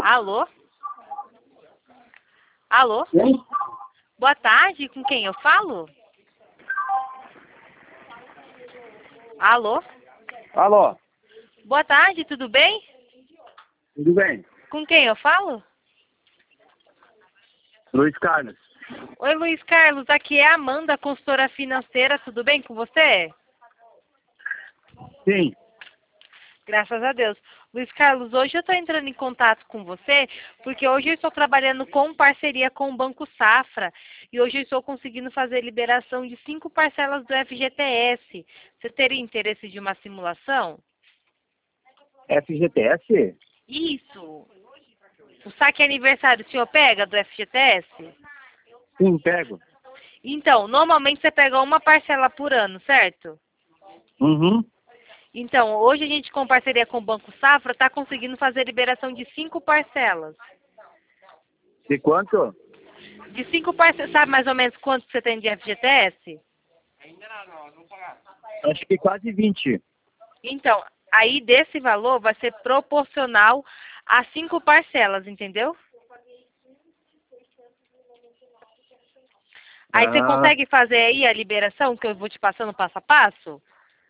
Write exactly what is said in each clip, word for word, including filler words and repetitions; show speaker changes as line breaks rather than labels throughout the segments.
Alô? Alô?
Sim?
Boa tarde, com quem eu falo? Alô?
Alô?
Boa tarde, tudo bem?
Tudo bem?
Com quem eu falo?
Luiz Carlos.
Oi, Luiz Carlos, aqui é a Amanda, consultora financeira, tudo bem com você?
Sim.
Graças a Deus. Luiz Carlos, hoje eu estou entrando em contato com você, porque hoje eu estou trabalhando com parceria com o Banco Safra, e hoje eu estou conseguindo fazer liberação de cinco parcelas do F G T S. Você teria interesse de uma simulação?
F G T S?
Isso. O saque aniversário o senhor pega do F G T S?
Sim, pego.
Então, normalmente você pega uma parcela por ano, certo?
Uhum.
Então, hoje a gente, com parceria com o Banco Safra, está conseguindo fazer liberação de cinco parcelas.
De quanto?
De cinco parcelas, sabe mais ou menos quanto você tem de F G T S?
Acho que quase vinte.
Então, aí desse valor vai ser proporcional a cinco parcelas, entendeu? Aí você
Ah,
consegue fazer aí a liberação, que eu vou te passando passo a passo?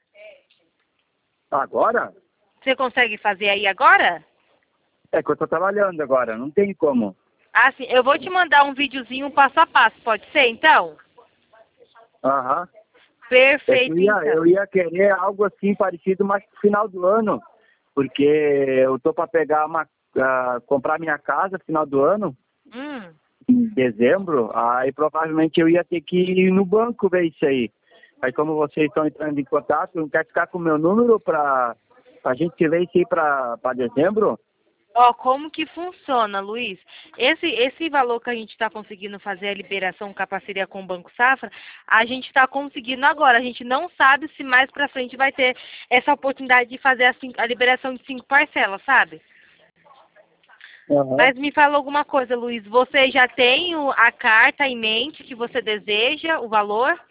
agora?
Você consegue fazer aí agora?
É que eu tô trabalhando agora, não tem como.
Ah, sim. Eu vou te mandar um videozinho passo a passo, pode ser, então?
Aham. É que
Perfeito,
eu ia,
então.
eu ia querer algo assim parecido, mas pro final do ano. Porque eu tô para pegar uma. ah, comprar minha casa no final do ano,
Hum.
em dezembro, aí provavelmente eu ia ter que ir no banco ver isso aí. Aí como vocês estão entrando em contato, não quer ficar com o meu número para a gente ver isso aí para dezembro?
Ó, como que funciona, Luiz? Esse, esse valor que a gente está conseguindo fazer a liberação com a parceria com o Banco Safra, a gente está conseguindo agora. A gente não sabe se mais para frente vai ter essa oportunidade de fazer a, cinco, a liberação de cinco parcelas, sabe?
Aham.
Mas me fala alguma coisa, Luiz. Você já tem o- a carta em mente que você deseja, o valor?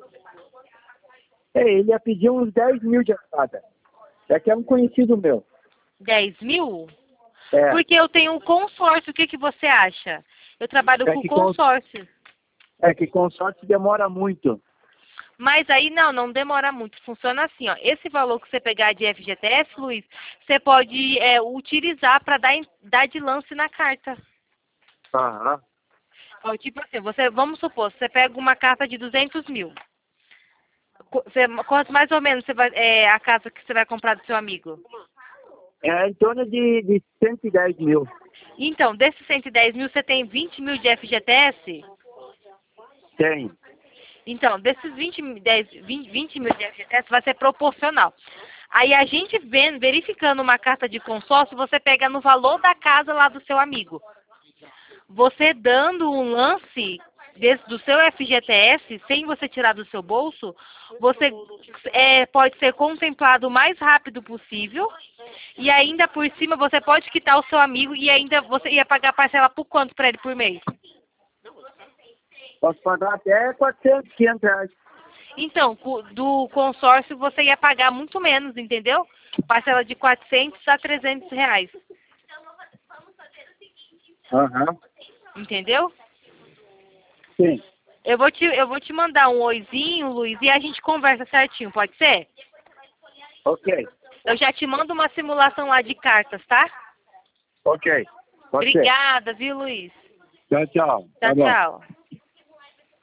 É, ele ia pedir uns dez mil de entrada. É que é um conhecido meu.
Dez mil?
É,
Porque eu tenho um consórcio. O que, que você acha? Eu trabalho
é
com
que, com,
consórcio.
é que consórcio demora muito.
Mas aí não, não demora muito. Funciona assim, ó. Esse valor que você pegar de F G T S, Luiz, você pode é, utilizar para dar, em- dar de lance na carta.
Aham.
Ó, tipo assim, você, vamos supor, você pega uma carta de duzentos mil. Qu- Você, quanto mais ou menos você vai, é a casa que você vai comprar do seu amigo?
É em torno de, de cento e dez mil.
Então, desses cento e dez mil, você tem vinte mil de F G T S?
Tem.
Então, desses vinte, mil- dez, vinte, vinte mil de F G T S vai ser proporcional. Aí a gente vendo, verificando uma carta de consórcio, você pega no valor da casa lá do seu amigo. Você dando um lance desse- do seu F G T S, sem você tirar do seu bolso, você é, pode ser contemplado o mais rápido possível. E ainda por cima você pode quitar o seu amigo e ainda você ia pagar parcela por quanto para ele por mês?
Posso pagar até quatrocentos, quinhentos reais.
Então, cu- do consórcio você ia pagar muito menos, entendeu? Parcela de quatrocentos a trezentos reais,
Aham.
entendeu?
Sim.
Eu vou te, eu vou te mandar um oizinho, Luiz, e a gente conversa certinho, pode ser?
Ok.
Eu já te mando uma simulação lá de cartas, tá?
Ok. Pode ser.
Obrigada, viu, Luiz?
Tchau, tchau. Tá
Tchau,
bom.
tchau.